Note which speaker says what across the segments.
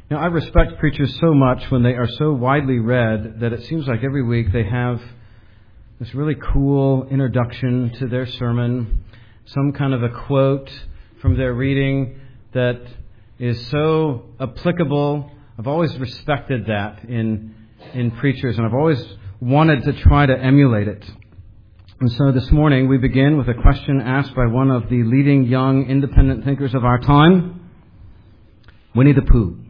Speaker 1: I respect preachers so much when they are so widely read that it seems like every week they have this really cool introduction to their sermon, some kind of a quote from their reading that is so applicable. I've always respected that in preachers, and I've always wanted to try to emulate it. And so this morning we begin with a question asked by one of the leading young independent thinkers of our time, Winnie the Pooh.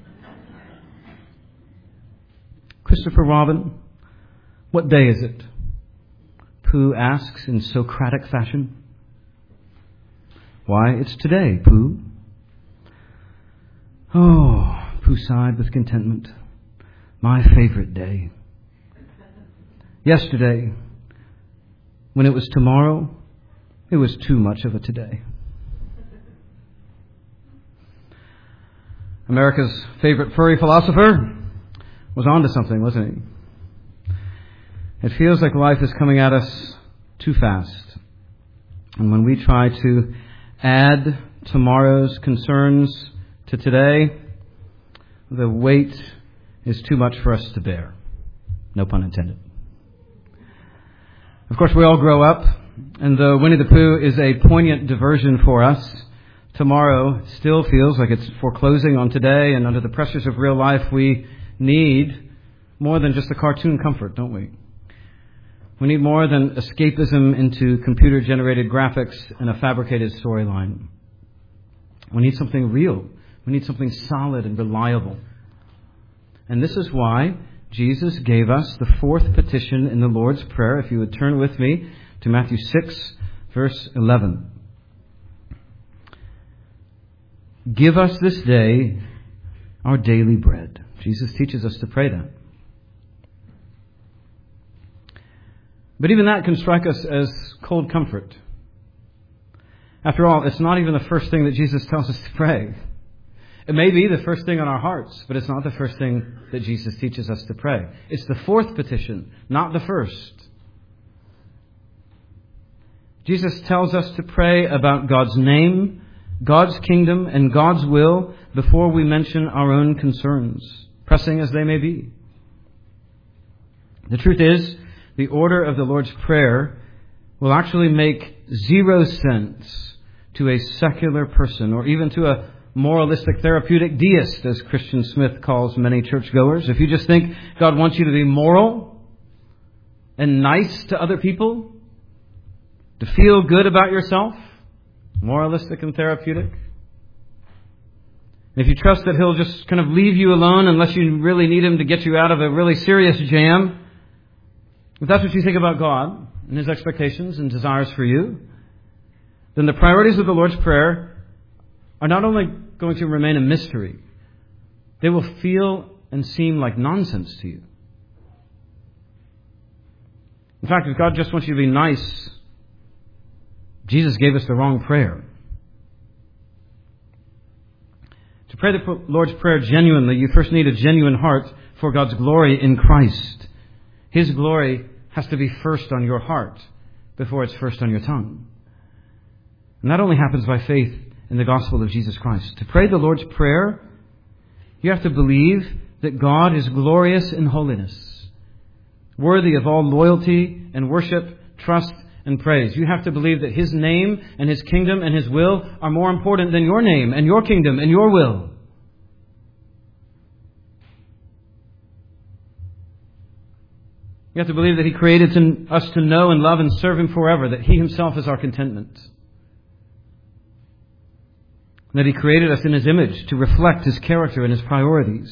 Speaker 1: Christopher Robin, what day is it? Pooh asks in Socratic fashion. Why, it's today, Pooh. Oh, Pooh sighed with contentment. My favorite day. Yesterday, when it was tomorrow, it was too much of a today. America's favorite furry philosopher was onto something, wasn't he? It feels like life is coming at us too fast. And when we try to add tomorrow's concerns to today, the weight is too much for us to bear. No pun intended. Of course, we all grow up, and though Winnie the Pooh is a poignant diversion for us, tomorrow still feels like it's foreclosing on today, and under the pressures of real life, we need more than just a cartoon comfort, don't we? We need more than escapism into computer-generated graphics and a fabricated storyline. We need something real. We need something solid and reliable. And this is why Jesus gave us the fourth petition in the Lord's Prayer. If you would turn with me to Matthew 6, verse 11. Give us this day our daily bread. Jesus teaches us to pray that. But even that can strike us as cold comfort. After all, it's not even the first thing that Jesus tells us to pray. It may be the first thing on our hearts, but it's not the first thing that Jesus teaches us to pray. It's the fourth petition, not the first. Jesus tells us to pray about God's name, God's kingdom, and God's will before we mention our own concerns, pressing as they may be. The truth is, the order of the Lord's Prayer will actually make zero sense to a secular person or even to a moralistic therapeutic deist, as Christian Smith calls many churchgoers. If you just think God wants you to be moral and nice to other people, to feel good about yourself, moralistic and therapeutic. If you trust that He'll just kind of leave you alone unless you really need Him to get you out of a really serious jam, if that's what you think about God and His expectations and desires for you, then the priorities of the Lord's Prayer are not only going to remain a mystery, they will feel and seem like nonsense to you. In fact, if God just wants you to be nice, Jesus gave us the wrong prayer. To pray the Lord's Prayer genuinely, you first need a genuine heart for God's glory in Christ. His glory has to be first on your heart before it's first on your tongue. And that only happens by faith in the gospel of Jesus Christ. To pray the Lord's Prayer, you have to believe that God is glorious in holiness, worthy of all loyalty and worship, trust and praise. You have to believe that His name and His kingdom and His will are more important than your name and your kingdom and your will. You have to believe that He created us to know and love and serve Him forever, that He Himself is our contentment. And that He created us in His image to reflect His character and His priorities.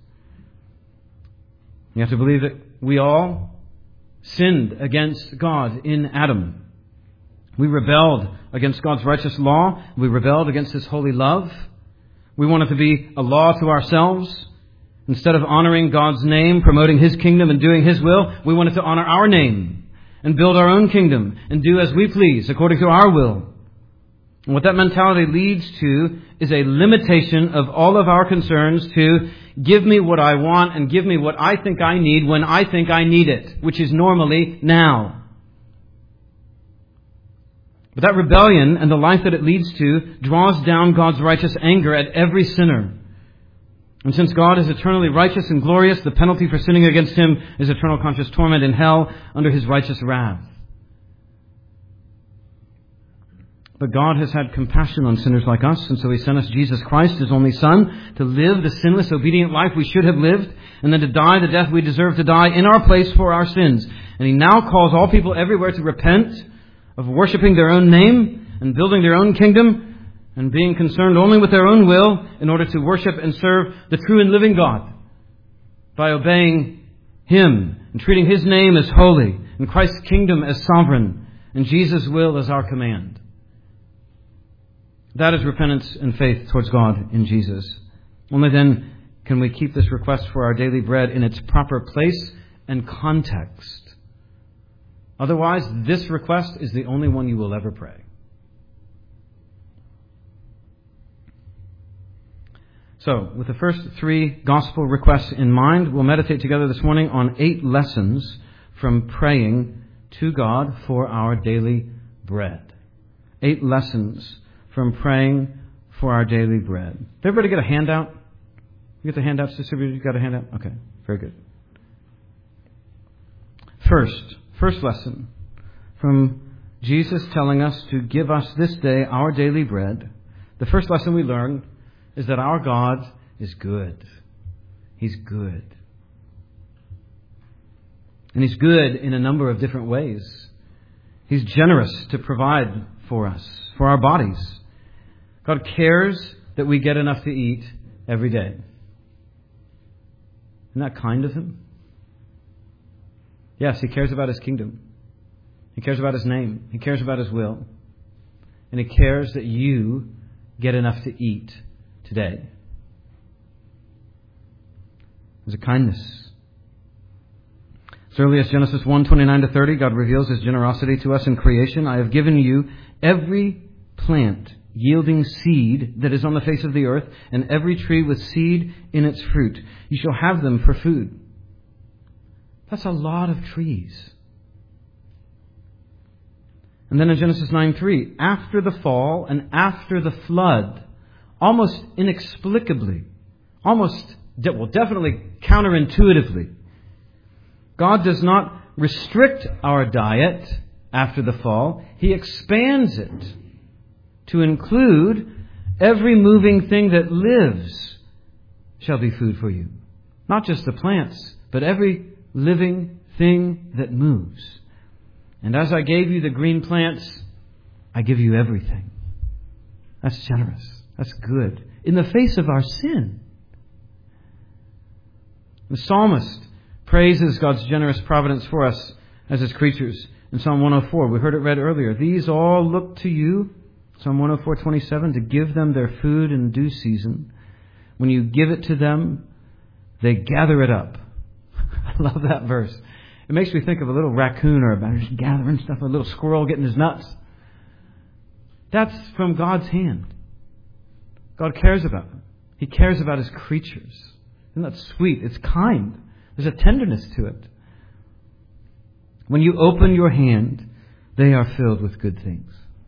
Speaker 1: You have to believe that we all sinned against God in Adam. We rebelled against God's righteous law. We rebelled against His holy love. We wanted to be a law to ourselves. Instead of honoring God's name, promoting His kingdom and doing His will, we wanted to honor our name and build our own kingdom and do as we please according to our will. And what that mentality leads to is a limitation of all of our concerns to give me what I want and give me what I think I need when I think I need it, which is normally now. But that rebellion and the life that it leads to draws down God's righteous anger at every sinner. And since God is eternally righteous and glorious, the penalty for sinning against Him is eternal conscious torment in hell under His righteous wrath. But God has had compassion on sinners like us, and so He sent us Jesus Christ, His only Son, to live the sinless, obedient life we should have lived, and then to die the death we deserve to die in our place for our sins. And He now calls all people everywhere to repent of worshiping their own name and building their own kingdom and being concerned only with their own will in order to worship and serve the true and living God by obeying Him and treating His name as holy and Christ's kingdom as sovereign and Jesus' will as our command. That is repentance and faith towards God in Jesus. Only then can we keep this request for our daily bread in its proper place and context. Otherwise, this request is the only one you will ever pray. So, with the first 3 gospel requests in mind, we'll meditate together this morning on 8 lessons from praying to God for our daily bread. 8 lessons from praying for our daily bread. Did everybody get a handout? You get the handouts distributed? You got a handout? Okay, very good. First lesson from Jesus telling us to give us this day our daily bread. The first lesson we learn is that our God is good. He's good. And He's good in a number of different ways. He's generous to provide for us, for our bodies. God cares that we get enough to eat every day. Isn't that kind of Him? Yes, He cares about His kingdom. He cares about His name. He cares about His will. And He cares that you get enough to eat today. There's a kindness. As early as Genesis 1:29-30, God reveals His generosity to us in creation. I have given you every plant yielding seed that is on the face of the earth, and every tree with seed in its fruit. You shall have them for food. That's a lot of trees. And then in Genesis 9:3, after the fall and after the flood, almost inexplicably, definitely counterintuitively, God does not restrict our diet after the fall. He expands it to include every moving thing that lives shall be food for you. Not just the plants, but every living thing that moves. And as I gave you the green plants, I give you everything. That's generous. That's good. In the face of our sin. The psalmist praises God's generous providence for us as His creatures. In Psalm 104, we heard it read earlier. These all look to you, Psalm 104:27, to give them their food in due season. When you give it to them, they gather it up. I love that verse. It makes me think of a little raccoon or a just gathering stuff, a little squirrel getting his nuts. That's from God's hand. God cares about them. He cares about His creatures. Isn't that sweet? It's kind. There's a tenderness to it. When you open your hand, they are filled with good things.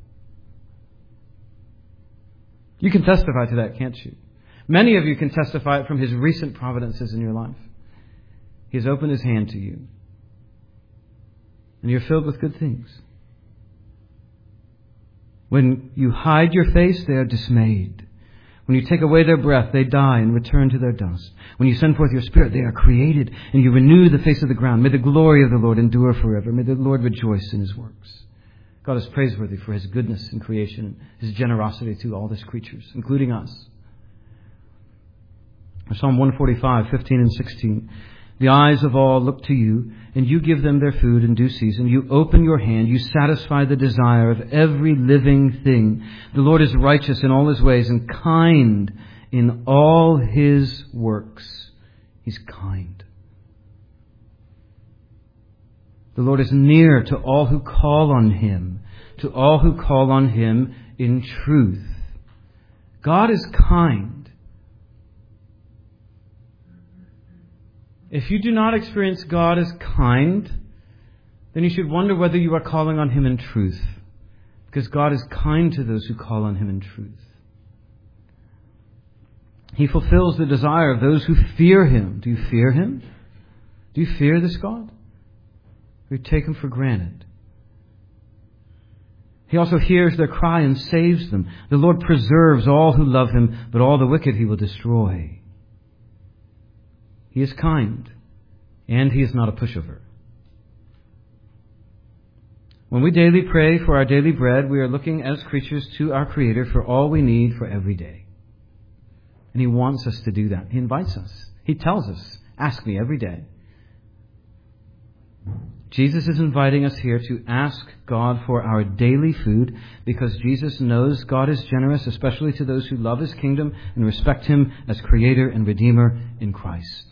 Speaker 1: You can testify to that, can't you? Many of you can testify it from His recent providences in your life. He has opened His hand to you. And you're filled with good things. When you hide your face, they are dismayed. When you take away their breath, they die and return to their dust. When you send forth your Spirit, they are created, and you renew the face of the ground. May the glory of the Lord endure forever. May the Lord rejoice in His works. God is praiseworthy for His goodness in creation, His generosity to all His creatures, including us. Psalm 145:15 and 16. The eyes of all look to you, and you give them their food in due season. You open your hand, you satisfy the desire of every living thing. The Lord is righteous in all His ways and kind in all His works. He's kind. The Lord is near to all who call on Him, to all who call on Him in truth. God is kind. If you do not experience God as kind, then you should wonder whether you are calling on Him in truth. Because God is kind to those who call on Him in truth. He fulfills the desire of those who fear Him. Do you fear Him? Do you fear this God? Or you take Him for granted? He also hears their cry and saves them. The Lord preserves all who love Him, but all the wicked He will destroy. He is kind, and He is not a pushover. When we daily pray for our daily bread, we are looking as creatures to our Creator for all we need for every day. And He wants us to do that. He invites us. He tells us, ask me every day. Jesus is inviting us here to ask God for our daily food because Jesus knows God is generous, especially to those who love His kingdom and respect Him as Creator and Redeemer in Christ.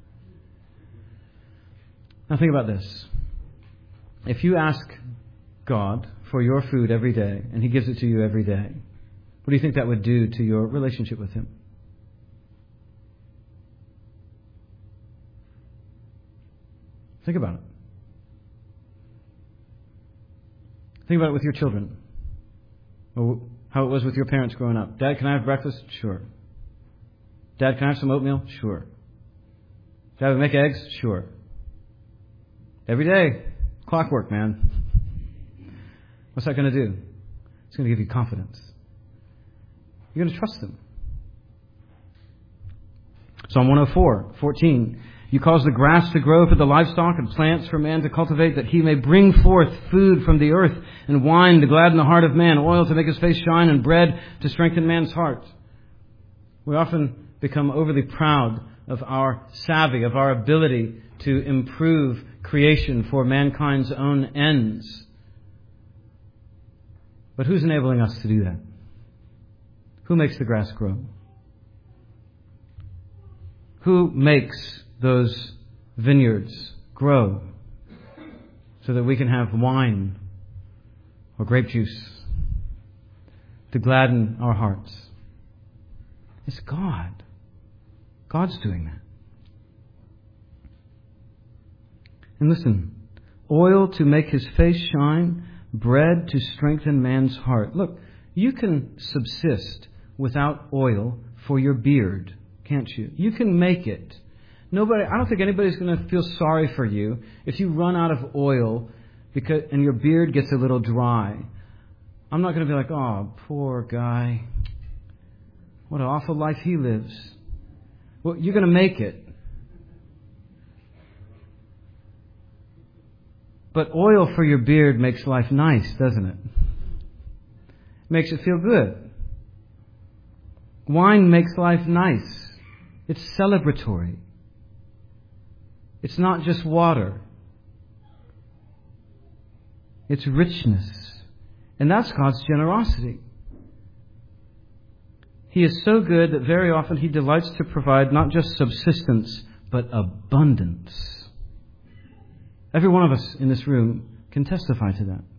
Speaker 1: Now think about this. If you ask God for your food every day and He gives it to you every day, what do you think that would do to your relationship with Him? Think about it. Think about it with your children. Or how it was with your parents growing up. Dad, can I have breakfast? Sure. Dad, can I have some oatmeal? Sure. Dad, we make eggs? Sure. Every day. Clockwork, man. What's that going to do? It's going to give you confidence. You're going to trust them. Psalm 104:14. You cause the grass to grow for the livestock and plants for man to cultivate, that he may bring forth food from the earth and wine to gladden the heart of man, oil to make his face shine, and bread to strengthen man's heart. We often become overly proud of our savvy, of our ability to improve creation for mankind's own ends. But who's enabling us to do that? Who makes the grass grow? Who makes those vineyards grow so that we can have wine or grape juice to gladden our hearts? It's God. God's doing that. And listen, oil to make his face shine, bread to strengthen man's heart. Look, you can subsist without oil for your beard, can't you? You can make it. I don't think anybody's going to feel sorry for you if you run out of oil and your beard gets a little dry. I'm not going to be like, oh, poor guy. What an awful life he lives. Well, you're going to make it. But oil for your beard makes life nice, doesn't it? Makes it feel good. Wine makes life nice. It's celebratory. It's not just water. It's richness. And that's God's generosity. He is so good that very often He delights to provide not just subsistence, but abundance. Every one of us in this room can testify to that.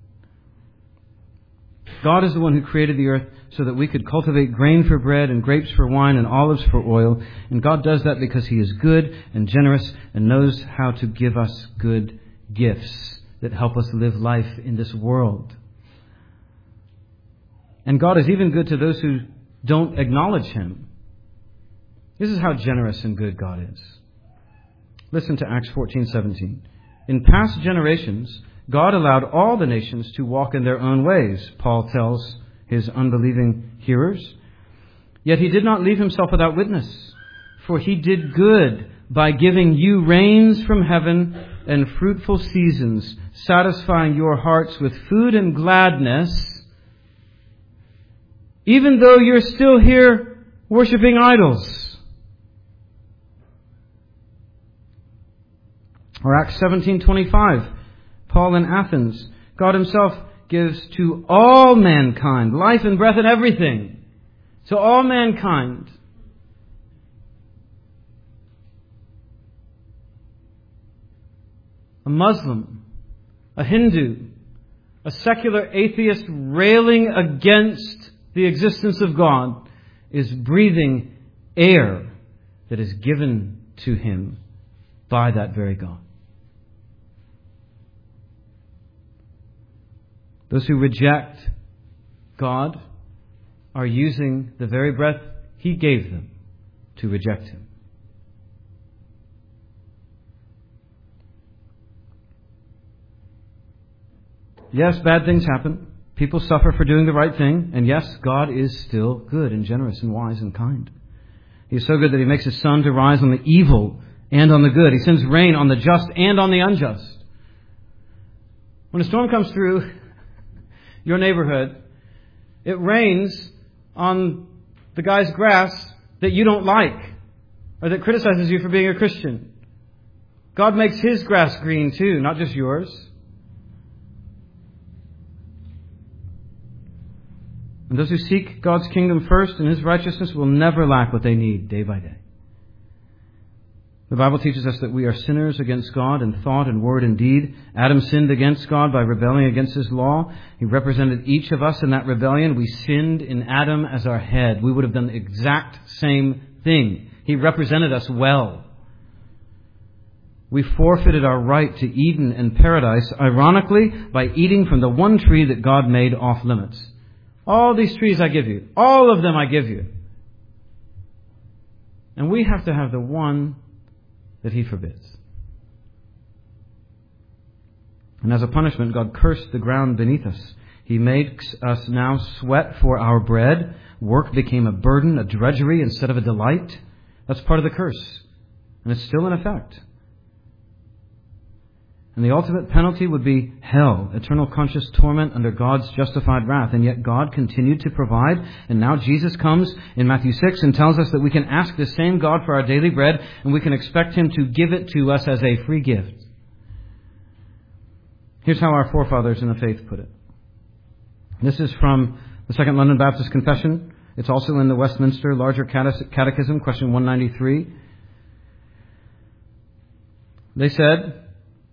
Speaker 1: God is the one who created the earth so that we could cultivate grain for bread and grapes for wine and olives for oil. And God does that because He is good and generous and knows how to give us good gifts that help us live life in this world. And God is even good to those who don't acknowledge Him. This is how generous and good God is. Listen to Acts 14:17. In past generations, God allowed all the nations to walk in their own ways, Paul tells his unbelieving hearers. Yet He did not leave Himself without witness, for He did good by giving you rains from heaven and fruitful seasons, satisfying your hearts with food and gladness, even though you're still here worshiping idols. Or Acts 17:25. Paul in Athens, God Himself gives to all mankind life and breath and everything. To all mankind. A Muslim, a Hindu, a secular atheist railing against the existence of God is breathing air that is given to him by that very God. Those who reject God are using the very breath He gave them to reject Him. Yes, bad things happen. People suffer for doing the right thing. And yes, God is still good and generous and wise and kind. He is so good that He makes His sun to rise on the evil and on the good. He sends rain on the just and on the unjust. When a storm comes through your neighborhood, it rains on the guy's grass that you don't like or that criticizes you for being a Christian. God makes His grass green too, not just yours. And those who seek God's kingdom first and His righteousness will never lack what they need day by day. The Bible teaches us that we are sinners against God in thought and word and deed. Adam sinned against God by rebelling against His law. He represented each of us in that rebellion. We sinned in Adam as our head. We would have done the exact same thing. He represented us well. We forfeited our right to Eden and paradise, ironically, by eating from the one tree that God made off limits. All these trees I give you. All of them I give you. And we have to have the one that He forbids. And as a punishment, God cursed the ground beneath us. He makes us now sweat for our bread. Work became a burden, a drudgery instead of a delight. That's part of the curse. And it's still in effect. And the ultimate penalty would be hell, eternal conscious torment under God's justified wrath. And yet God continued to provide. And now Jesus comes in Matthew 6 and tells us that we can ask the same God for our daily bread and we can expect Him to give it to us as a free gift. Here's how our forefathers in the faith put it. This is from the Second London Baptist Confession. It's also in the Westminster Larger Catechism, question 193. They said,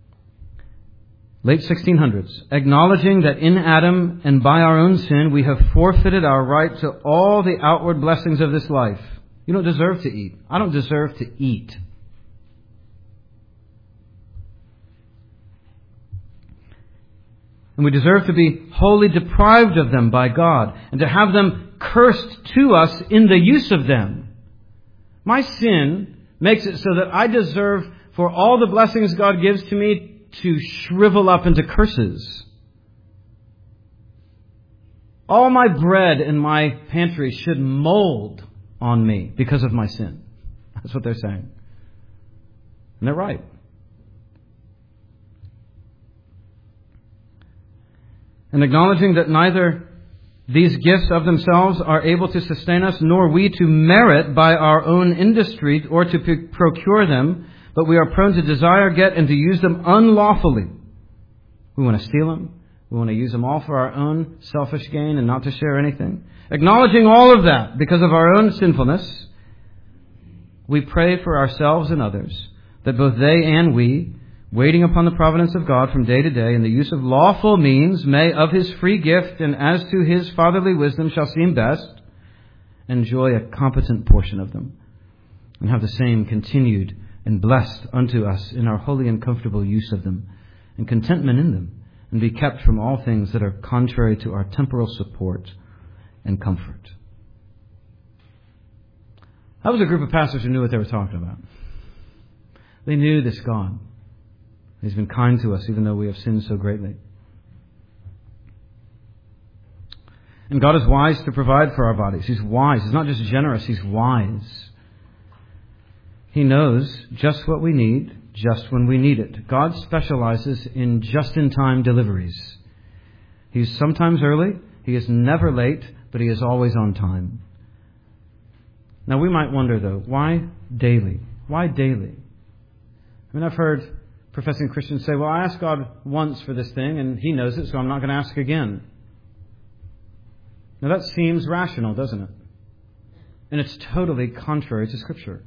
Speaker 1: late 1600s, acknowledging that in Adam and by our own sin we have forfeited our right to all the outward blessings of this life. You don't deserve to eat. I don't deserve to eat. And we deserve to be wholly deprived of them by God and to have them cursed to us in the use of them. My sin makes it so that I deserve for all the blessings God gives to me to shrivel up into curses. All my bread in my pantry should mold on me because of my sin. That's what they're saying. And they're right. And acknowledging that neither these gifts of themselves are able to sustain us, nor we to merit by our own industry or to procure them, but we are prone to desire, get, and to use them unlawfully. We want to steal them. We want to use them all for our own selfish gain and not to share anything. Acknowledging all of that because of our own sinfulness, we pray for ourselves and others that both they and we, waiting upon the providence of God from day to day in the use of lawful means, may of His free gift and as to His fatherly wisdom shall seem best, enjoy a competent portion of them and have the same continued and blessed unto us in our holy and comfortable use of them, and contentment in them, and be kept from all things that are contrary to our temporal support and comfort. That was a group of pastors who knew what they were talking about. They knew this God. He's been kind to us even though we have sinned so greatly. And God is wise to provide for our bodies. He's wise. He's not just generous, He's wise. He knows just what we need, just when we need it. God specializes in just-in-time deliveries. He's sometimes early. He is never late, but He is always on time. Now, we might wonder, though, why daily? Why daily? I mean, I've heard professing Christians say, well, I asked God once for this thing, and He knows it, so I'm not going to ask again. Now, that seems rational, doesn't it? And it's totally contrary to Scripture.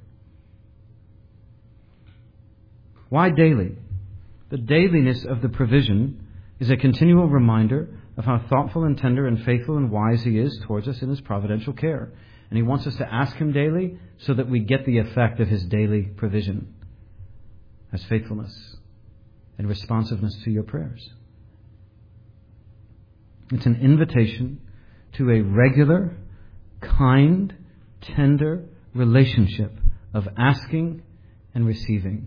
Speaker 1: Why daily? The dailiness of the provision is a continual reminder of how thoughtful and tender and faithful and wise He is towards us in His providential care. And He wants us to ask Him daily so that we get the effect of His daily provision as faithfulness and responsiveness to your prayers. It's an invitation to a regular, kind, tender, relationship of asking and receiving.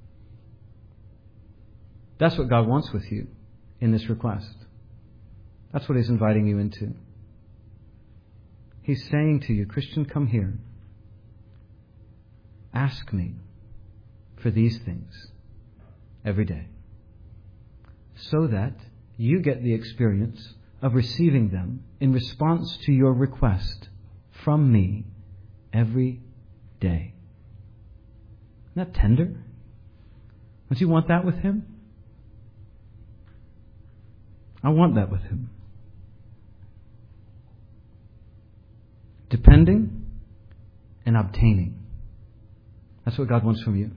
Speaker 1: That's what God wants with you in this request. That's what He's inviting you into. He's saying to you, Christian, come here. Ask me for these things every day, so that you get the experience of receiving them in response to your request from me every day. Isn't that tender? Don't you want that with Him? I want that with Him. Depending and obtaining. That's what God wants from you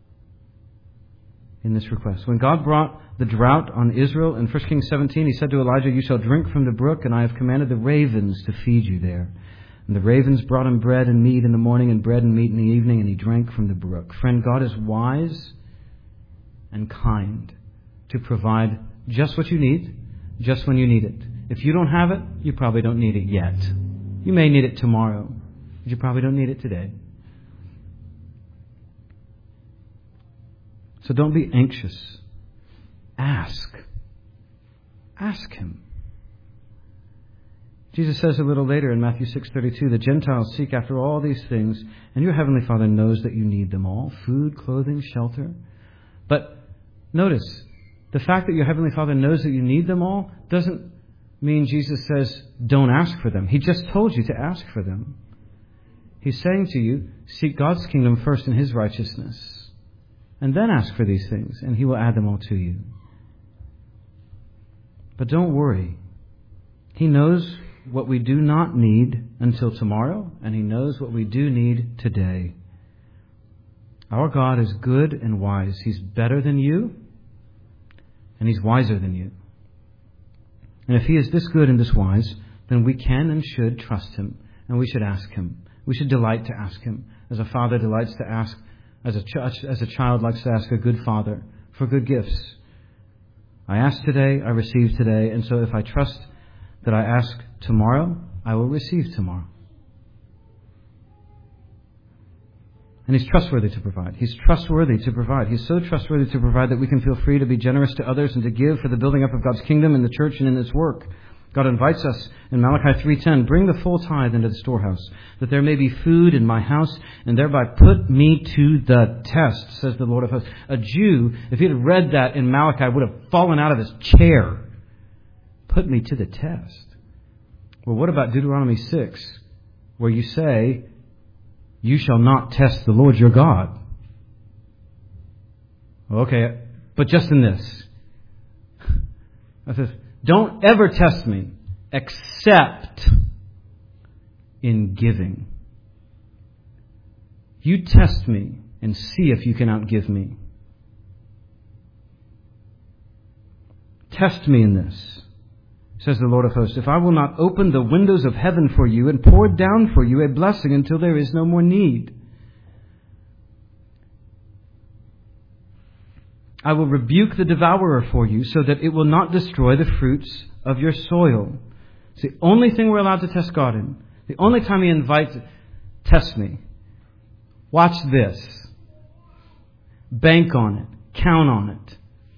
Speaker 1: in this request. When God brought the drought on Israel in 1 Kings 17, He said to Elijah, "You shall drink from the brook, and I have commanded the ravens to feed you there." And the ravens brought him bread and meat in the morning and bread and meat in the evening, and he drank from the brook. Friend, God is wise and kind to provide just what you need, just when you need it. If you don't have it, you probably don't need it yet. You may need it tomorrow, but you probably don't need it today. So don't be anxious. Ask. Ask Him. Jesus says a little later in Matthew 6:32, "The Gentiles seek after all these things, and your Heavenly Father knows that you need them all, food, clothing, shelter." But notice, the fact that your Heavenly Father knows that you need them all doesn't mean Jesus says, don't ask for them. He just told you to ask for them. He's saying to you, seek God's kingdom first and His righteousness, and then ask for these things, and He will add them all to you. But don't worry. He knows what we do not need until tomorrow, and He knows what we do need today. Our God is good and wise. He's better than you, and He's wiser than you. And if He is this good and this wise, then we can and should trust Him, and we should ask Him. We should delight to ask Him, as a father delights to ask, as a child likes to ask a good father for good gifts. I ask today, I receive today, and so if I trust that I ask tomorrow, I will receive tomorrow. And He's trustworthy to provide. He's trustworthy to provide. He's so trustworthy to provide that we can feel free to be generous to others and to give for the building up of God's kingdom in the church and in its work. God invites us in Malachi 3:10, "Bring the full tithe into the storehouse, that there may be food in my house, and thereby put me to the test," says the Lord of hosts. A Jew, if he had read that in Malachi, would have fallen out of his chair. Put me to the test. Well, what about Deuteronomy 6, where you say, "You shall not test the Lord your God"? Okay, but just in this. I says, don't ever test me except in giving. You test me and see if you can outgive me. Test me in this, says the Lord of hosts, if I will not open the windows of heaven for you and pour down for you a blessing until there is no more need. I will rebuke the devourer for you so that it will not destroy the fruits of your soil. It's the only thing we're allowed to test God in. The only time He invites, test me. Watch this. Bank on it. Count on it.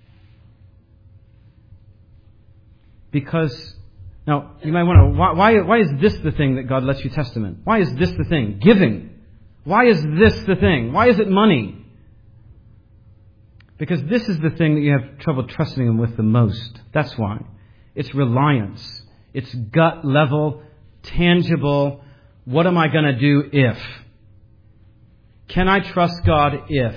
Speaker 1: Because, now, you might wonder, why is this the thing that God lets you test Him in? Why is this the thing? Giving. Why is this the thing? Why is it money? Because this is the thing that you have trouble trusting Him with the most. That's why. It's reliance. It's gut level, tangible. What am I going to do if? Can I trust God if?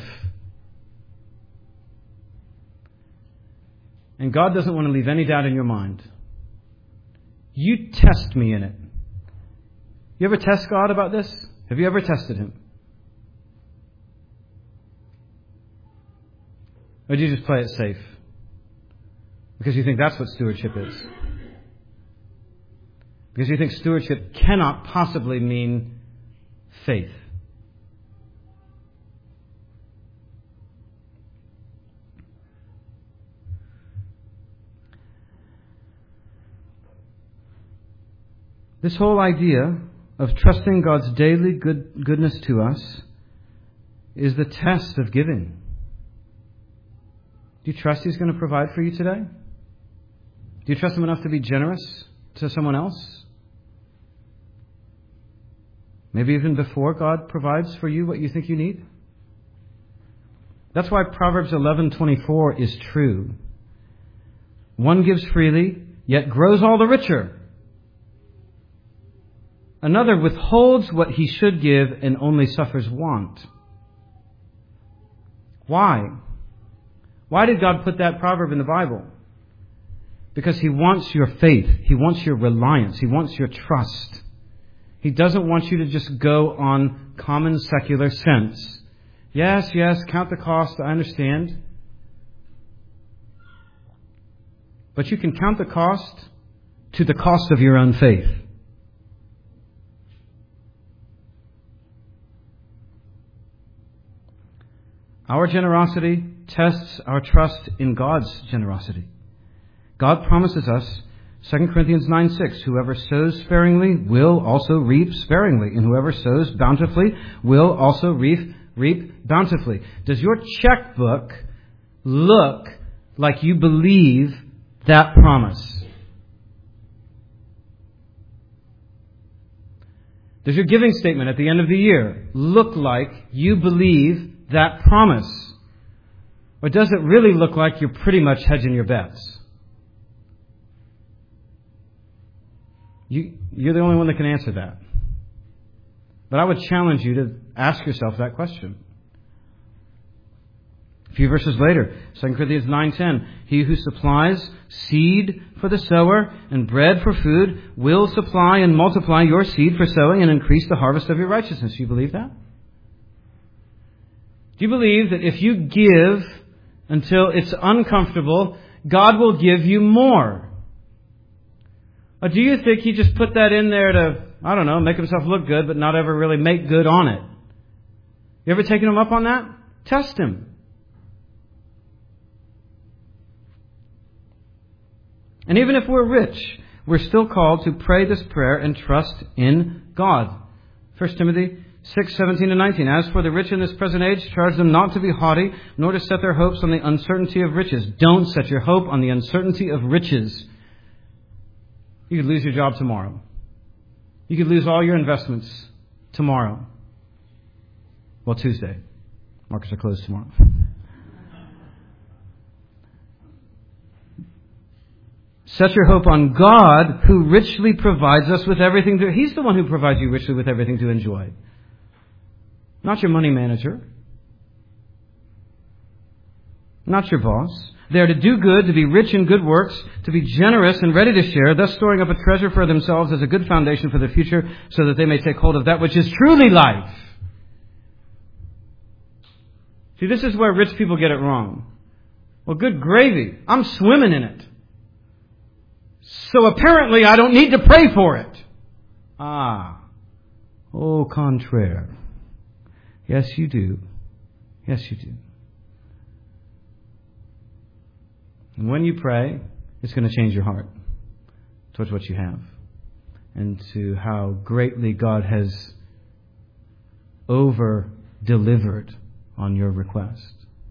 Speaker 1: And God doesn't want to leave any doubt in your mind. You test me in it. You ever test God about this? Have you ever tested Him? Or do you just play it safe? Because you think that's what stewardship is. Because you think stewardship cannot possibly mean faith. This whole idea of trusting God's daily goodness to us is the test of giving. Do you trust He's going to provide for you today? Do you trust Him enough to be generous to someone else? Maybe even before God provides for you what you think you need? That's why Proverbs 11:24 is true. One gives freely, yet grows all the richer. Another withholds what he should give and only suffers want. Why? Why did God put that proverb in the Bible? Because He wants your faith. He wants your reliance. He wants your trust. He doesn't want you to just go on common secular sense. Yes, count the cost, I understand. But you can count the cost to the cost of your own faith. Our generosity tests our trust in God's generosity. God promises us, 2 Corinthians 9:6, whoever sows sparingly will also reap sparingly, and whoever sows bountifully will also reap bountifully. Does your checkbook look like you believe that promise? Does your giving statement at the end of the year look like you believe that promise? Or does it really look like you're pretty much hedging your bets? You're the only one that can answer that. But I would challenge you to ask yourself that question. A few verses later, 2 Corinthians 9:10, he who supplies seed for the sower and bread for food will supply and multiply your seed for sowing and increase the harvest of your righteousness. Do you believe that? Do you believe that if you give until it's uncomfortable, God will give you more? Or do you think He just put that in there to, I don't know, make Himself look good, but not ever really make good on it? You ever taken Him up on that? Test Him. And even if we're rich, we're still called to pray this prayer and trust in God. 1 Timothy 6:17-19. As for the rich in this present age, charge them not to be haughty, nor to set their hopes on the uncertainty of riches. Don't set your hope on the uncertainty of riches. You could lose your job tomorrow. You could lose all your investments tomorrow. Well, Tuesday. Markets are closed tomorrow. Set your hope on God, who richly provides us with everything. He's the one who provides you richly with everything to enjoy. Not your money manager. Not your boss. They are to do good, to be rich in good works, to be generous and ready to share, thus storing up a treasure for themselves as a good foundation for the future, so that they may take hold of that which is truly life. See, this is where rich people get it wrong. Well, good gravy. I'm swimming in it. So apparently I don't need to pray for it. Au contraire. Yes, you do. Yes, you do. And when you pray, it's going to change your heart towards what you have and to how greatly God has over-delivered on your request.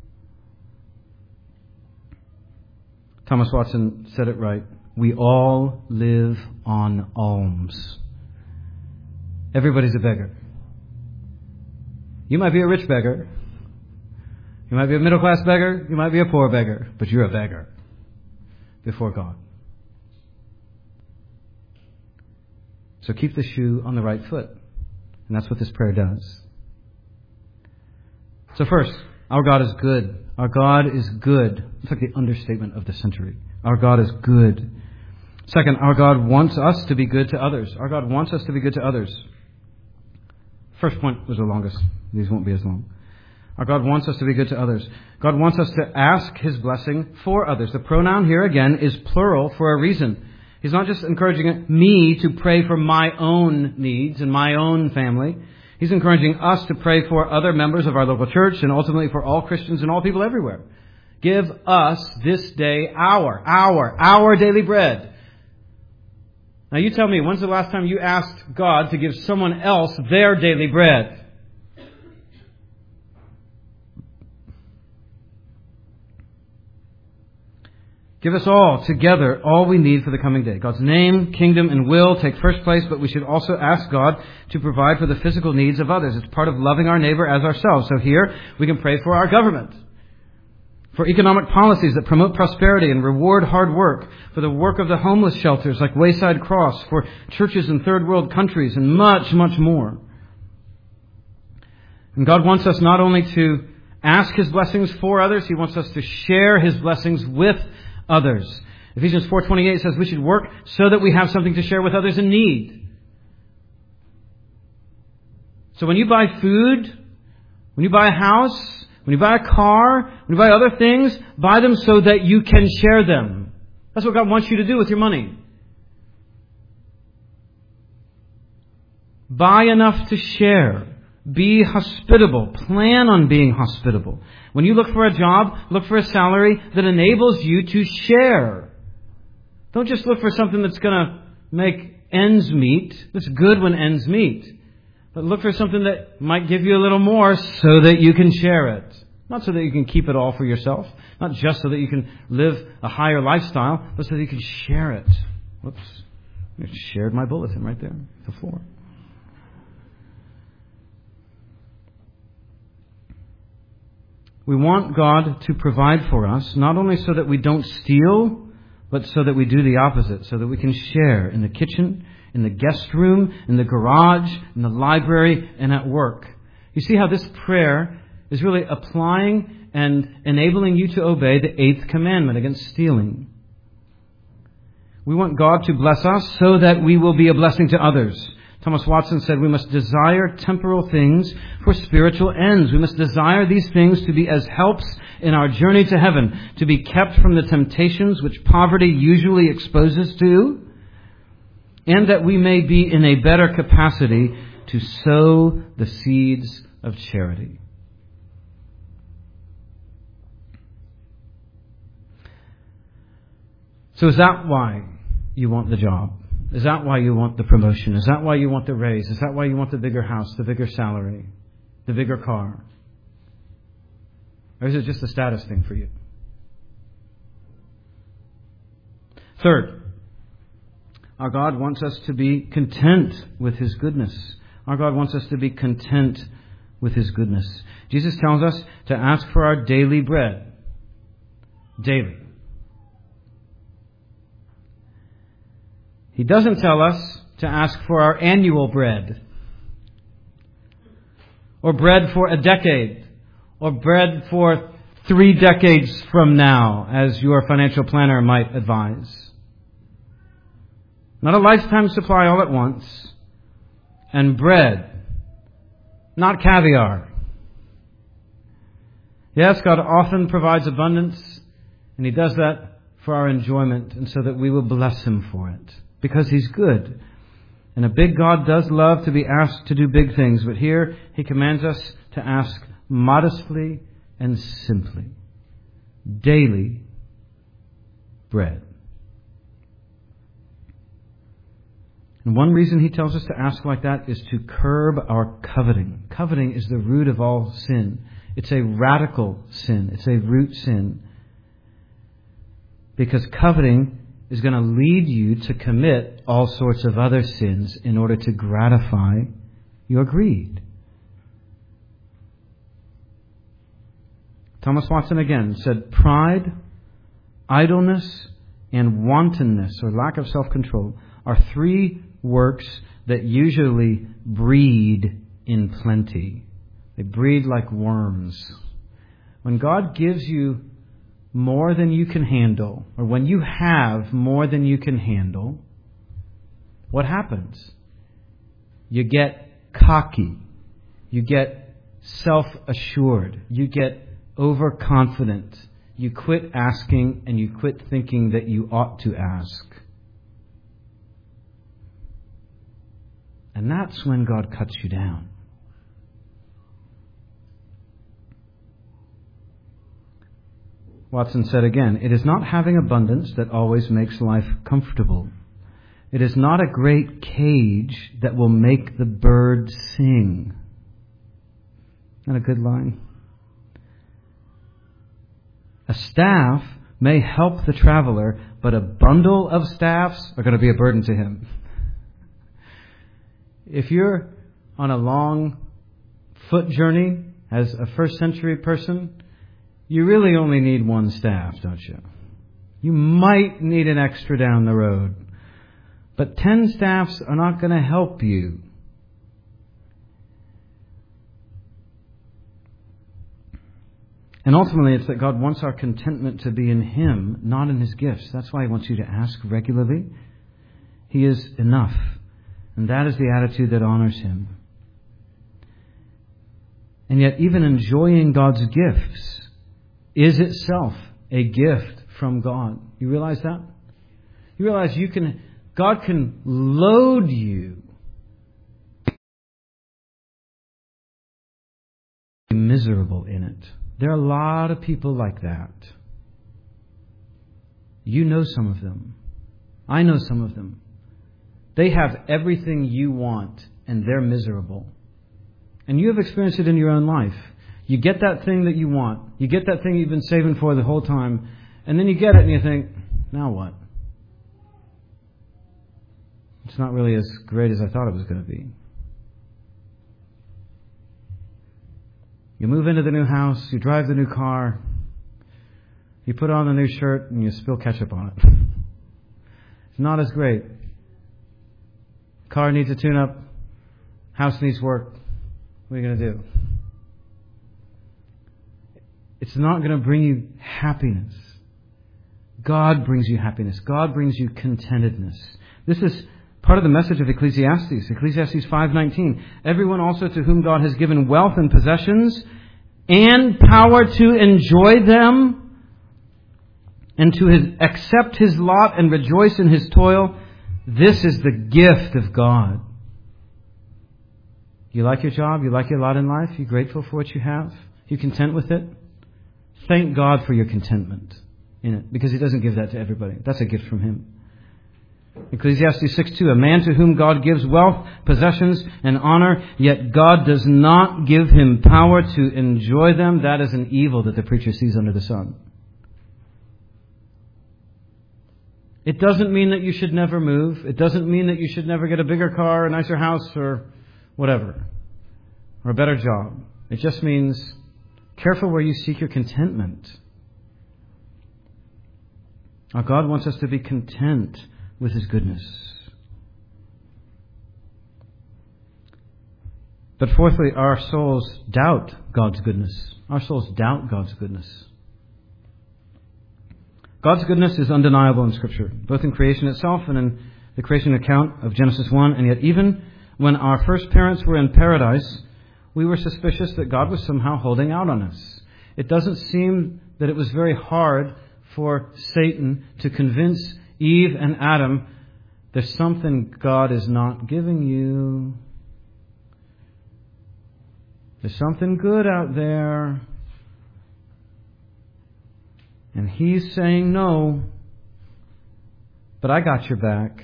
Speaker 1: Thomas Watson said it right. We all live on alms. Everybody's a beggar. You might be a rich beggar. You might be a middle-class beggar. You might be a poor beggar. But you're a beggar before God. So keep the shoe on the right foot. And that's what this prayer does. So first, our God is good. Our God is good. It's like the understatement of the century. Our God is good. Second, our God wants us to be good to others. Our God wants us to be good to others. First point was the longest. These won't be as long. Our God wants us to be good to others. God wants us to ask His blessing for others. The pronoun here again is plural for a reason. He's not just encouraging me to pray for my own needs and my own family. He's encouraging us to pray for other members of our local church and ultimately for all Christians and all people everywhere. Give us this day our daily bread. Now you tell me, when's the last time you asked God to give someone else their daily bread? Give us all together all we need for the coming day. God's name, kingdom, and will take first place, but we should also ask God to provide for the physical needs of others. It's part of loving our neighbor as ourselves. So here we can pray for our government, for economic policies that promote prosperity and reward hard work, for the work of the homeless shelters like Wayside Cross, for churches in third world countries, and much, much more. And God wants us not only to ask His blessings for others, He wants us to share His blessings with others. Ephesians 4:28 says we should work so that we have something to share with others in need. So when you buy food, when you buy a house, when you buy a car, when you buy other things, buy them so that you can share them. That's what God wants you to do with your money. Buy enough to share. Be hospitable. Plan on being hospitable. When you look for a job, look for a salary that enables you to share. Don't just look for something that's going to make ends meet. It's good when ends meet. But look for something that might give you a little more so that you can share it. Not so that you can keep it all for yourself. Not just so that you can live a higher lifestyle, but so that you can share it. Whoops. I shared my bulletin right there, the floor. We want God to provide for us, not only so that we don't steal, but so that we do the opposite, so that we can share in the kitchen, in the guest room, in the garage, in the library, and at work. You see how this prayer is really applying and enabling you to obey the 8th commandment against stealing. We want God to bless us so that we will be a blessing to others. Thomas Watson said we must desire temporal things for spiritual ends. We must desire these things to be as helps in our journey to heaven, to be kept from the temptations which poverty usually exposes to, and that we may be in a better capacity to sow the seeds of charity. So is that why you want the job? Is that why you want the promotion? Is that why you want the raise? Is that why you want the bigger house, the bigger salary, the bigger car? Or is it just a status thing for you? Third, our God wants us to be content with His goodness. Our God wants us to be content with His goodness. Jesus tells us to ask for our daily bread. Daily. He doesn't tell us to ask for our annual bread, or bread for a decade, or bread for 3 decades from now, as your financial planner might advise. Not a lifetime supply all at once, and bread, not caviar. Yes, God often provides abundance, and He does that for our enjoyment, and so that we will bless Him for it. Because He's good. And a big God does love to be asked to do big things. But here He commands us to ask modestly and simply. Daily bread. And one reason He tells us to ask like that is to curb our coveting. Coveting is the root of all sin. It's a radical sin. It's a root sin. Because coveting is going to lead you to commit all sorts of other sins in order to gratify your greed. Thomas Watson again said, pride, idleness, and wantonness, or lack of self-control, are 3 works that usually breed in plenty. They breed like worms. When God gives you more than you can handle, or when you have more than you can handle, what happens? You get cocky. You get self-assured. You get overconfident. You quit asking and you quit thinking that you ought to ask. And that's when God cuts you down. Watson said again, it is not having abundance that always makes life comfortable. It is not a great cage that will make the bird sing. Isn't that a good line? A staff may help the traveler, but a bundle of staffs are going to be a burden to him. If you're on a long foot journey as a first century person, you really only need one staff, don't you? You might need an extra down the road. But 10 staffs are not going to help you. And ultimately, it's that God wants our contentment to be in Him, not in His gifts. That's why He wants you to ask regularly. He is enough. And that is the attitude that honors Him. And yet, even enjoying God's gifts is itself a gift from God. You realize that? You realize God can load you miserable in it. There are a lot of people like that. You know some of them. I know some of them. They have everything you want and they're miserable. And you have experienced it in your own life. You get that thing that you want. You get that thing you've been saving for the whole time. And then you get it and you think, now what? It's not really as great as I thought it was going to be. You move into the new house, you drive the new car, you put on the new shirt, and you spill ketchup on it. It's not as great. Car needs a tune-up, house needs work. What are you going to do? It's not going to bring you happiness. God brings you happiness. God brings you contentedness. This is part of the message of Ecclesiastes. Ecclesiastes 5:19. Everyone also to whom God has given wealth and possessions and power to enjoy them and to accept his lot and rejoice in his toil, this is the gift of God. You like your job? You like your lot in life? You grateful for what you have? You content with it? Thank God for your contentment in it, because He doesn't give that to everybody. That's a gift from Him. Ecclesiastes 6:2, a man to whom God gives wealth, possessions, and honor, yet God does not give him power to enjoy them, that is an evil that the preacher sees under the sun. It doesn't mean that you should never move. It doesn't mean that you should never get a bigger car, a nicer house, or whatever, or a better job. It just means careful where you seek your contentment. Our God wants us to be content with His goodness. But fourthly, our souls doubt God's goodness. Our souls doubt God's goodness. God's goodness is undeniable in Scripture, both in creation itself and in the creation account of Genesis 1. And yet even when our first parents were in paradise, we were suspicious that God was somehow holding out on us. It doesn't seem that it was very hard for Satan to convince Eve and Adam, there's something God is not giving you. There's something good out there. And He's saying no, but I got your back.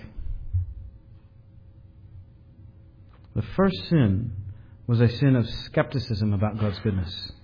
Speaker 1: The first sin was a sin of skepticism about God's goodness.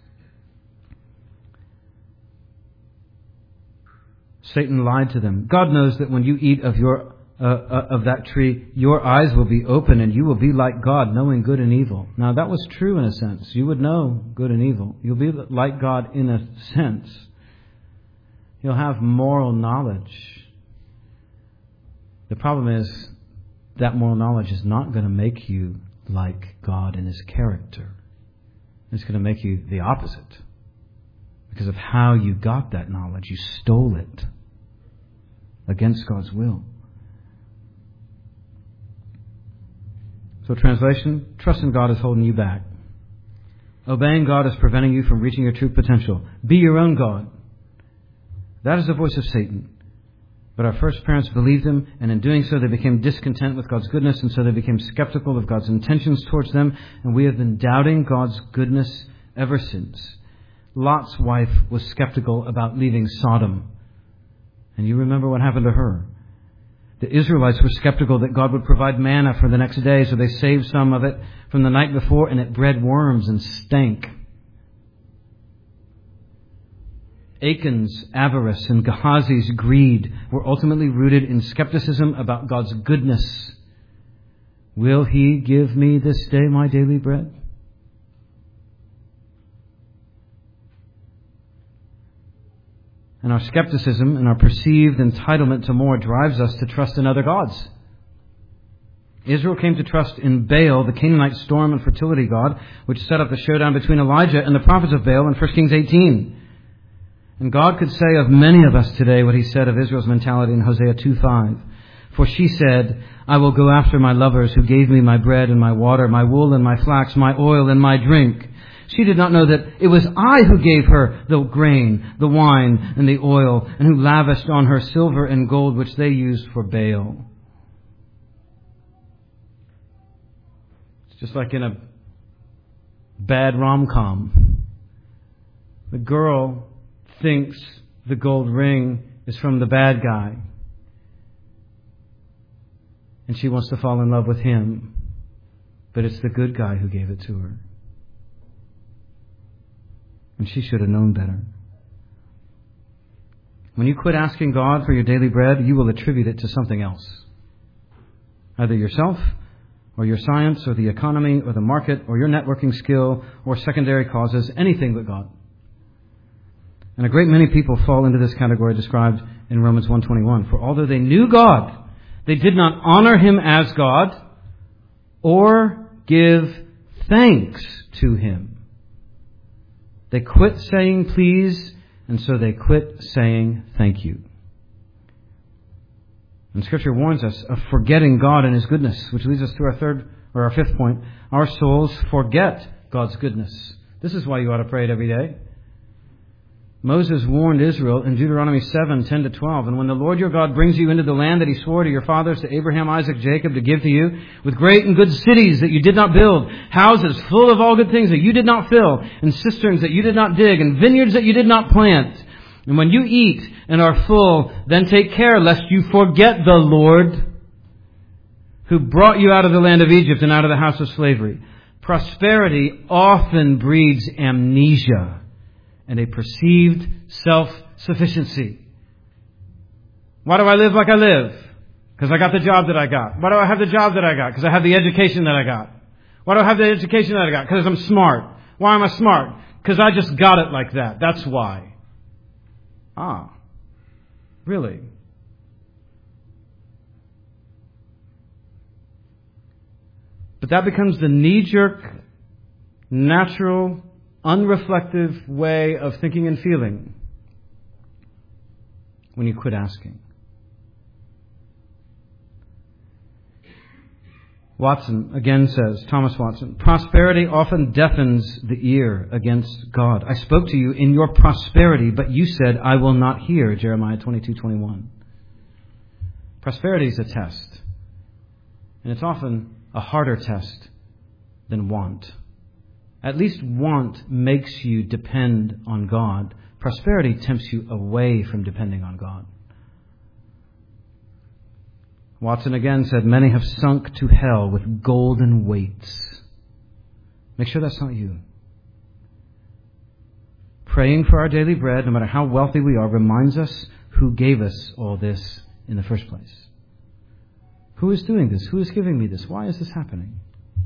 Speaker 1: Satan lied to them. God knows that when you eat of that tree, your eyes will be open and you will be like God, knowing good and evil. Now that was true in a sense. You would know good and evil. You'll be like God in a sense. You'll have moral knowledge. The problem is that moral knowledge is not going to make you like God in His character. It's going to make you the opposite. Because of how you got that knowledge. You stole it against God's will. So translation, trust in God is holding you back. Obeying God is preventing you from reaching your true potential. Be your own God. That is the voice of Satan. But our first parents believed him, and in doing so they became discontent with God's goodness, and so they became skeptical of God's intentions towards them, and we have been doubting God's goodness ever since. Lot's wife was skeptical about leaving Sodom. And you remember what happened to her. The Israelites were skeptical that God would provide manna for the next day, so they saved some of it from the night before, and it bred worms and stank. Achan's avarice and Gehazi's greed were ultimately rooted in skepticism about God's goodness. Will He give me this day my daily bread? And our skepticism and our perceived entitlement to more drives us to trust in other gods. Israel came to trust in Baal, the Canaanite storm and fertility god, which set up the showdown between Elijah and the prophets of Baal in 1 Kings 18. And God could say of many of us today what He said of Israel's mentality in Hosea 2:5. For she said, I will go after my lovers who gave me my bread and my water, my wool and my flax, my oil and my drink. She did not know that it was I who gave her the grain, the wine, and the oil, and who lavished on her silver and gold, which they used for Baal. It's just like in a bad rom-com. The girl thinks the gold ring is from the bad guy, and she wants to fall in love with him, but it's the good guy who gave it to her. And she should have known better. When you quit asking God for your daily bread, you will attribute it to something else. Either yourself, or your science, or the economy, or the market, or your networking skill, or secondary causes, anything but God. And a great many people fall into this category described in Romans 1:21. For although they knew God, they did not honor Him as God, or give thanks to Him. They quit saying please, and so they quit saying thank you. And Scripture warns us of forgetting God and His goodness, which leads us to our fifth point. Our souls forget God's goodness. This is why you ought to pray it every day. Moses warned Israel in Deuteronomy 7:10-12, and when the Lord your God brings you into the land that He swore to your fathers, to Abraham, Isaac, Jacob, to give to you, with great and good cities that you did not build, houses full of all good things that you did not fill, and cisterns that you did not dig, and vineyards that you did not plant. And when you eat and are full, then take care lest you forget the Lord who brought you out of the land of Egypt and out of the house of slavery. Prosperity often breeds amnesia and a perceived self-sufficiency. Why do I live like I live? Because I got the job that I got. Why do I have the job that I got? Because I have the education that I got. Why do I have the education that I got? Because I'm smart. Why am I smart? Because I just got it like that. That's why. Ah, really? But that becomes the knee-jerk, natural, unreflective way of thinking and feeling when you quit asking. Watson again says, Thomas Watson, prosperity often deafens the ear against God. I spoke to you in your prosperity, but you said, I will not hear. Jeremiah 22:21. Prosperity is a test, and it's often a harder test than want. At least want makes you depend on God. Prosperity tempts you away from depending on God. Watson again said, many have sunk to hell with golden weights. Make sure that's not you. Praying for our daily bread, no matter how wealthy we are, reminds us who gave us all this in the first place. Who is doing this? Who is giving me this? Why is this happening?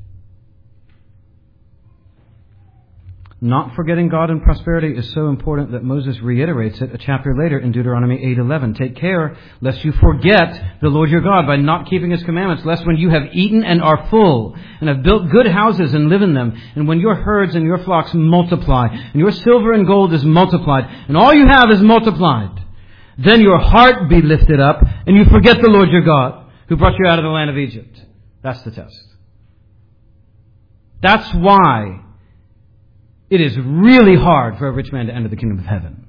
Speaker 1: Not forgetting God and prosperity is so important that Moses reiterates it a chapter later in Deuteronomy 8:11. Take care lest you forget the Lord your God by not keeping His commandments, lest when you have eaten and are full and have built good houses and live in them, and when your herds and your flocks multiply, and your silver and gold is multiplied, and all you have is multiplied, then your heart be lifted up, and you forget the Lord your God, who brought you out of the land of Egypt. That's the test. That's why it is really hard for a rich man to enter the kingdom of heaven.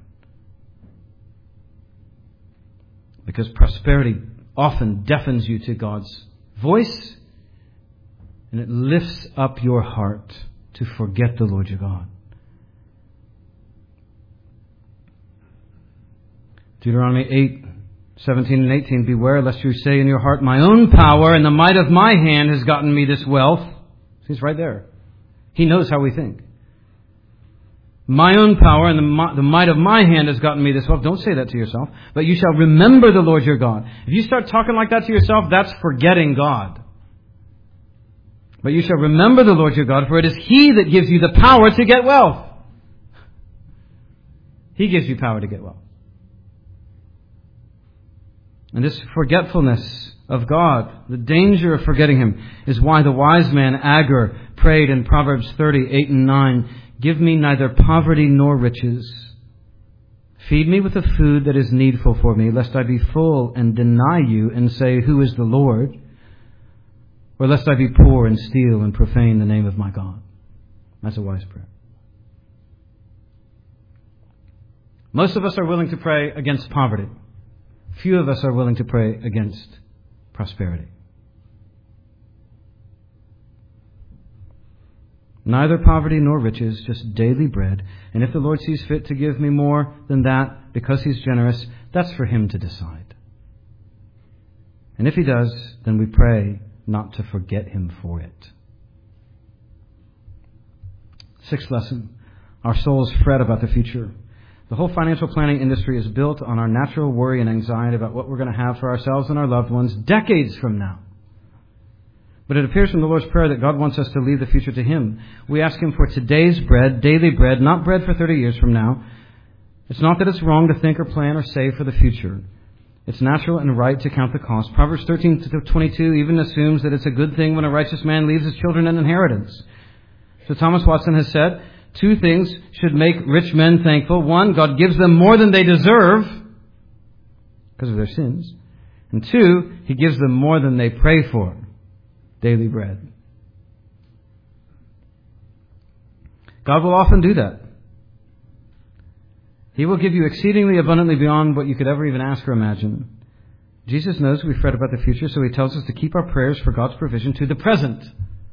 Speaker 1: Because prosperity often deafens you to God's voice, and it lifts up your heart to forget the Lord your God. Deuteronomy 17 and 18, beware lest you say in your heart, my own power and the might of my hand has gotten me this wealth. He's right there. He knows how we think. My own power and the might of my hand has gotten me this wealth. Don't say that to yourself. But you shall remember the Lord your God. If you start talking like that to yourself, that's forgetting God. But you shall remember the Lord your God, for it is He that gives you the power to get wealth. He gives you power to get wealth. And this forgetfulness of God, the danger of forgetting Him, is why the wise man Agur prayed in Proverbs 30:8 and 9, give me neither poverty nor riches. Feed me with the food that is needful for me, lest I be full and deny you and say, who is the Lord? Or lest I be poor and steal and profane the name of my God. That's a wise prayer. Most of us are willing to pray against poverty. Few of us are willing to pray against prosperity. Neither poverty nor riches, just daily bread. And if the Lord sees fit to give me more than that because He's generous, that's for Him to decide. And if He does, then we pray not to forget Him for it. Sixth lesson, our souls fret about the future. The whole financial planning industry is built on our natural worry and anxiety about what we're going to have for ourselves and our loved ones decades from now. But it appears from the Lord's Prayer that God wants us to leave the future to Him. We ask Him for today's bread, daily bread, not bread for 30 years from now. It's not that it's wrong to think or plan or save for the future. It's natural and right to count the cost. Proverbs 13:22 even assumes that it's a good thing when a righteous man leaves his children an inheritance. So Thomas Watson has said, 2 things should make rich men thankful. 1, God gives them more than they deserve because of their sins. And 2, He gives them more than they pray for. Daily bread. God will often do that. He will give you exceedingly abundantly beyond what you could ever even ask or imagine. Jesus knows we fret about the future, so He tells us to keep our prayers for God's provision to the present.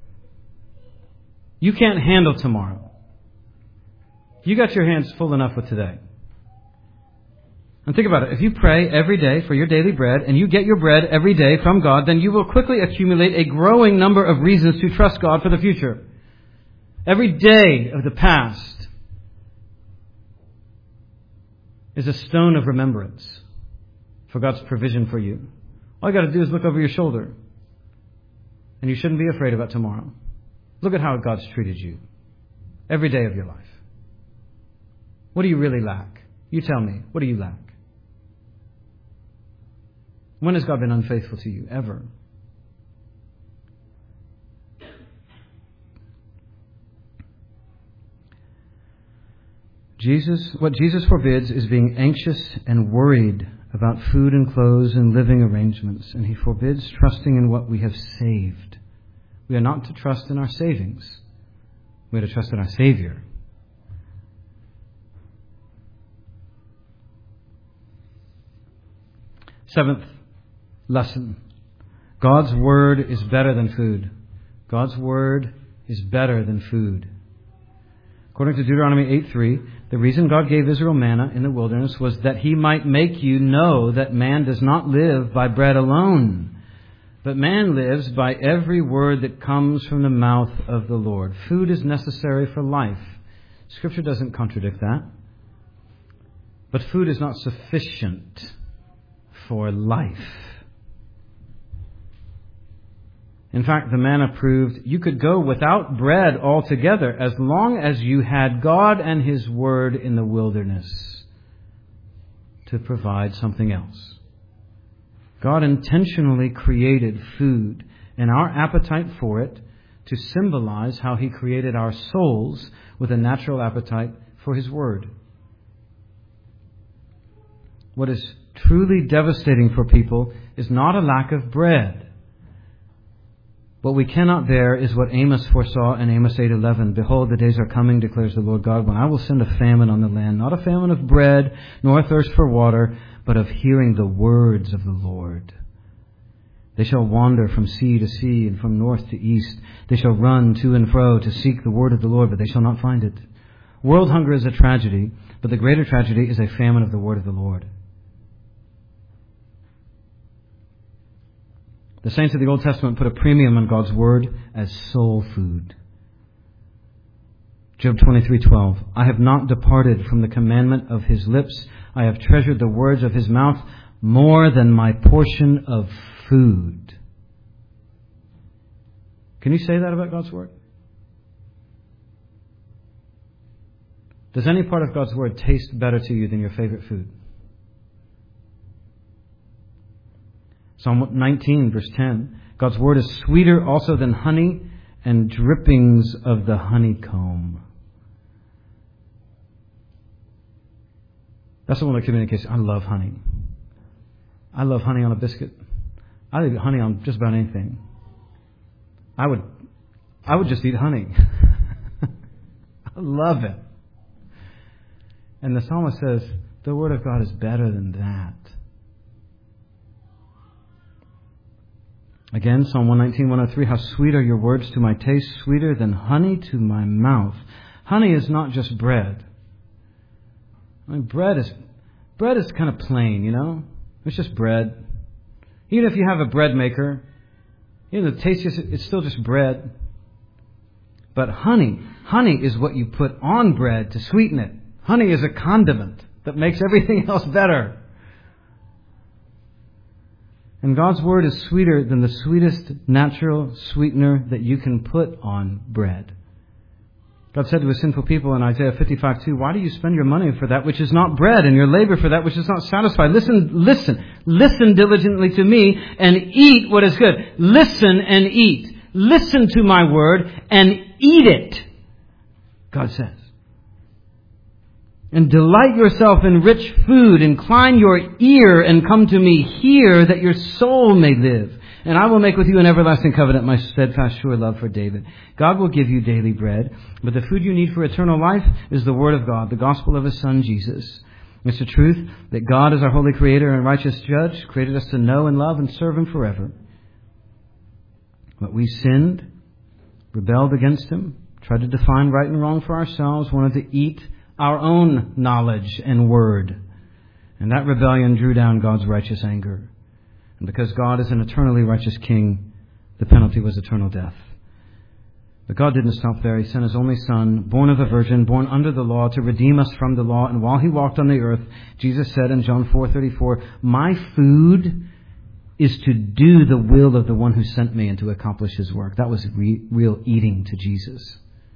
Speaker 1: You can't handle tomorrow. You got your hands full enough with today. And think about it. If you pray every day for your daily bread and you get your bread every day from God, then you will quickly accumulate a growing number of reasons to trust God for the future. Every day of the past is a stone of remembrance for God's provision for you. All you got to do is look over your shoulder. And you shouldn't be afraid about tomorrow. Look at how God's treated you every day of your life. What do you really lack? You tell me. What do you lack? When has God been unfaithful to you? Ever? What Jesus forbids is being anxious and worried about food and clothes and living arrangements. And He forbids trusting in what we have saved. We are not to trust in our savings. We are to trust in our Savior. Seventh lesson. God's Word is better than food. God's Word is better than food. According to Deuteronomy 8:3, the reason God gave Israel manna in the wilderness was that He might make you know that man does not live by bread alone, but man lives by every word that comes from the mouth of the Lord. Food is necessary for life. Scripture doesn't contradict that. But food is not sufficient for life. In fact, the manna proved you could go without bread altogether as long as you had God and His Word in the wilderness to provide something else. God intentionally created food and our appetite for it to symbolize how He created our souls with a natural appetite for His Word. What is truly devastating for people is not a lack of bread. What we cannot bear is what Amos foresaw in Amos 8:11. Behold, the days are coming, declares the Lord God, when I will send a famine on the land, not a famine of bread, nor a thirst for water, but of hearing the words of the Lord. They shall wander from sea to sea and from north to east. They shall run to and fro to seek the word of the Lord, but they shall not find it. World hunger is a tragedy, but the greater tragedy is a famine of the word of the Lord. The saints of the Old Testament put a premium on God's Word as soul food. Job 23:12. I have not departed from the commandment of His lips. I have treasured the words of His mouth more than my portion of food. Can you say that about God's Word? Does any part of God's Word taste better to you than your favorite food? Psalm 19, verse 10. God's Word is sweeter also than honey and drippings of the honeycomb. That's the one that communicates. I love honey. I love honey on a biscuit. I eat honey on just about anything. I would just eat honey. I love it. And the psalmist says, the Word of God is better than that. Again, Psalm 119, 103, how sweet are your words to my taste, sweeter than honey to my mouth. Honey is not just bread. I mean, bread is kind of plain, you know? It's just bread. Even if you have a bread maker, the taste it's still just bread. But honey is what you put on bread to sweeten it. Honey is a condiment that makes everything else better. And God's Word is sweeter than the sweetest natural sweetener that you can put on bread. God said to His sinful people in Isaiah 55:2, why do you spend your money for that which is not bread, and your labor for that which is not satisfied? Listen diligently to me, and eat what is good. Listen and eat. Listen to my word, and eat it, God says. And delight yourself in rich food. Incline your ear and come to me. Hear that your soul may live. And I will make with you an everlasting covenant, my steadfast, sure love for David. God will give you daily bread, but the food you need for eternal life is the Word of God, the gospel of His Son, Jesus. It's the truth that God is our holy Creator and righteous Judge, created us to know and love and serve Him forever. But we sinned, rebelled against Him, tried to define right and wrong for ourselves, wanted to eat our own knowledge and word. And that rebellion drew down God's righteous anger. And because God is an eternally righteous King, the penalty was eternal death. But God didn't stop there. He sent His only Son, born of a virgin, born under the law, to redeem us from the law. And while He walked on the earth, Jesus said in John 4:34, my food is to do the will of the one who sent me and to accomplish His work. That was real eating to Jesus.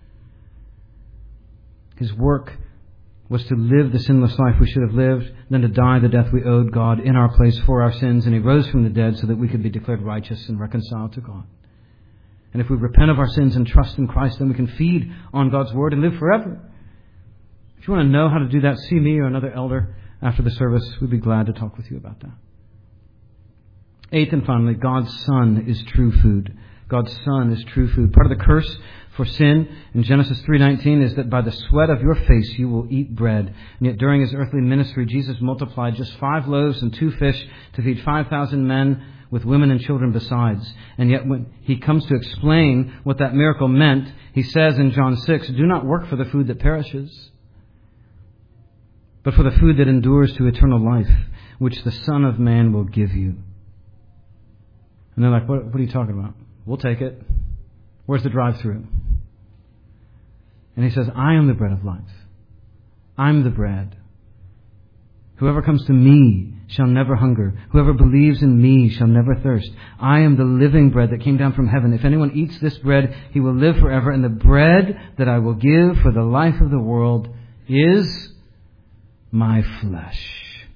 Speaker 1: His work was to live the sinless life we should have lived, then to die the death we owed God in our place for our sins, and He rose from the dead so that we could be declared righteous and reconciled to God. And if we repent of our sins and trust in Christ, then we can feed on God's Word and live forever. If you want to know how to do that, see me or another elder after the service. We'd be glad to talk with you about that. Eighth and finally, God's Son is true food. God's Son is true food. Part of the curse for sin in Genesis 3:19 is that by the sweat of your face you will eat bread. And yet during His earthly ministry, Jesus multiplied just 5 loaves and 2 fish to feed 5,000 men with women and children besides. And yet when He comes to explain what that miracle meant, He says in John 6, do not work for the food that perishes, but for the food that endures to eternal life, which the Son of Man will give you. And they're like, what are you talking about? We'll take it. Where's the drive-thru? And He says, I am the bread of life. I'm the bread. Whoever comes to me shall never hunger. Whoever believes in me shall never thirst. I am the living bread that came down from heaven. If anyone eats this bread, he will live forever. And the bread that I will give for the life of the world is my flesh,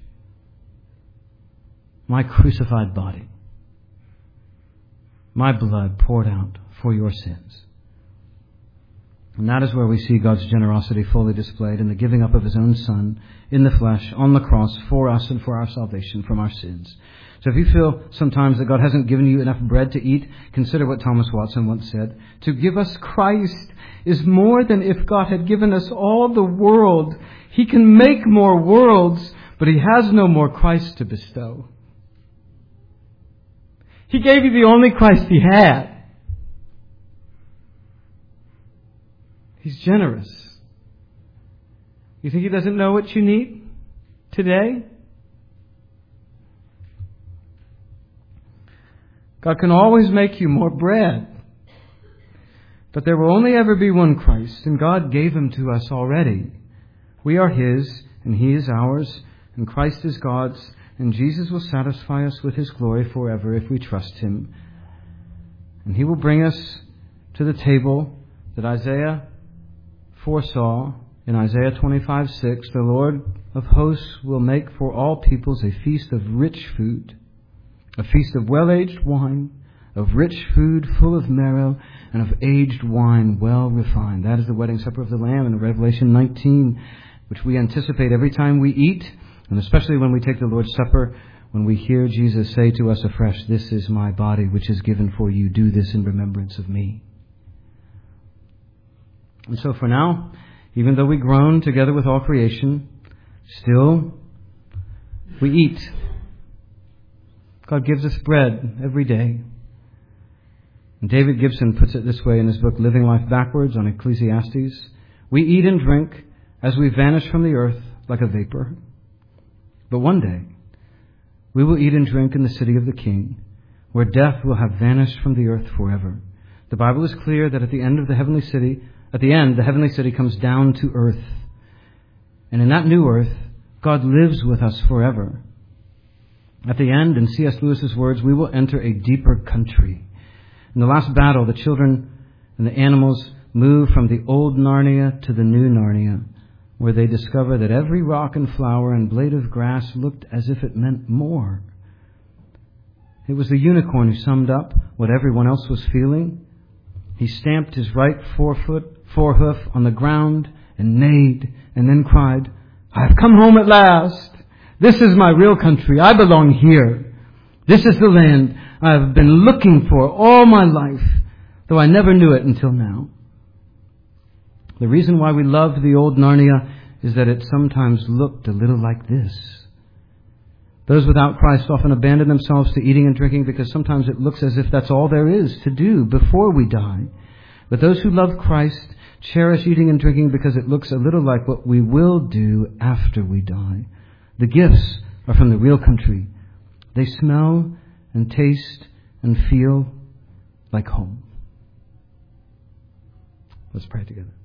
Speaker 1: my crucified body, my blood poured out for your sins. And that is where we see God's generosity fully displayed in the giving up of His own Son in the flesh on the cross for us and for our salvation from our sins. So if you feel sometimes that God hasn't given you enough bread to eat, consider what Thomas Watson once said. To give us Christ is more than if God had given us all the world. He can make more worlds, but He has no more Christ to bestow. He gave you the only Christ He had. He's generous. You think He doesn't know what you need today? God can always make you more bread. But there will only ever be one Christ, and God gave him to us already. We are his, and he is ours, and Christ is God's, and Jesus will satisfy us with his glory forever if we trust him. And he will bring us to the table that Isaiah foresaw in Isaiah 25:6. The Lord of hosts will make for all peoples a feast of rich food, a feast of well-aged wine, of rich food full of marrow, and of aged wine well refined. That is the wedding supper of the Lamb in Revelation 19, which we anticipate every time we eat, and especially when we take the Lord's Supper, when we hear Jesus say to us afresh, "This is my body, which is given for you. Do this in remembrance of me." And so for now, even though we groan together with all creation, still we eat. God gives us bread every day. And David Gibson puts it this way in his book, Living Life Backwards, on Ecclesiastes. We eat and drink as we vanish from the earth like a vapor. But one day, we will eat and drink in the city of the King, where death will have vanished from the earth forever. The Bible is clear that at the end, the heavenly city comes down to earth. And in that new earth, God lives with us forever. At the end, in C.S. Lewis's words, we will enter a deeper country. In the last battle, the children and the animals move from the old Narnia to the new Narnia, where they discover that every rock and flower and blade of grass looked as if it meant more. It was the unicorn who summed up what everyone else was feeling. He stamped his right forehoof on the ground and neighed, and then cried, "I have come home at last. This is my real country. I belong here. This is the land I have been looking for all my life, though I never knew it until now." The reason why we love the old Narnia is that it sometimes looked a little like this. Those without Christ often abandon themselves to eating and drinking because sometimes it looks as if that's all there is to do before we die. But those who love Christ cherish eating and drinking because it looks a little like what we will do after we die. The gifts are from the real country. They smell and taste and feel like home. Let's pray together.